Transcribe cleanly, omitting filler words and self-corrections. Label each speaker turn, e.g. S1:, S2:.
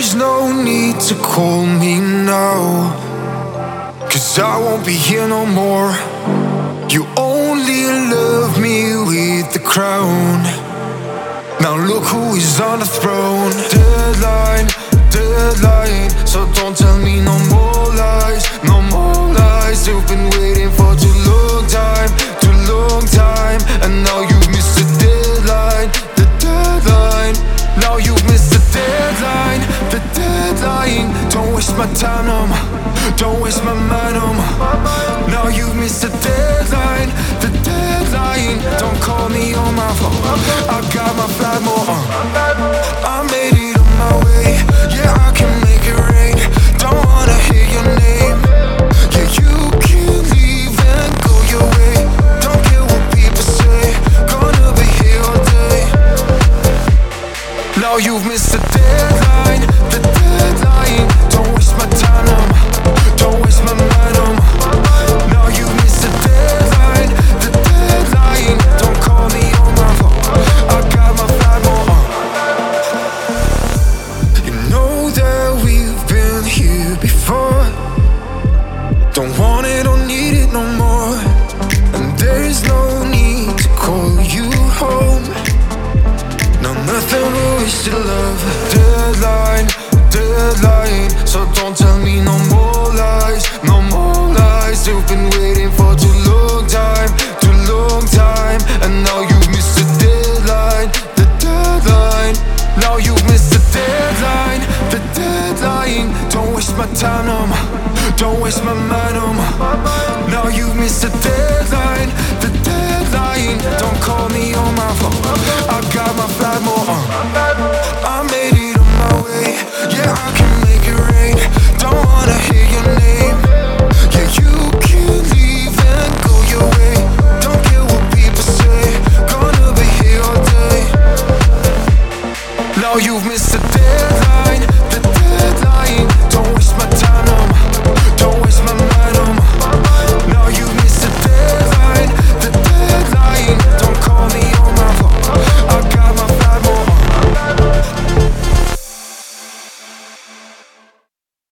S1: there's no need to call me now, 'cause I won't be here no more. You only love me with the crown. Now look who is on the throne. Deadline, deadline. So don't tell me no more lies, no more lies. You've been waiting for too long time, too long time. And now you've missed the deadline, the deadline. Now you've missed the deadline, the deadline. Don't waste my time no more, don't waste my mind no more. Now you've missed the deadline, the deadline. Don't call me on my phone, I got my flight more on. I made it on my way, yeah I can make it rain. Don't wanna hear your name, yeah you can leave and go your way. Don't care what people say, gonna be here all day. Now you've missed the deadline, the deadline. Don't waste my time no more, don't waste my mind no more. Now you've missed the deadline, the deadline. Don't call me on my phone, I got my flight more on. You know that we've been here before. Don't want it, don't need it no more. And there's no need to call you home. No, nothing but wasted love. Deadline, deadline. So don't tell me no more lies, no more lies. You've been waiting for too long time, too long time. And now you've missed the deadline, the deadline. Now you've missed the deadline, the deadline. Don't waste my time no more, don't waste my mind no more. Now you've missed the deadline, the deadline. Don't call me on my phone, I got my flight more on. I made it on my way, yeah I can make it rain. Don't wanna hear your name, yeah you can leave and go your way. Don't care what people say, gonna be here all day. Now you've missed the deadline.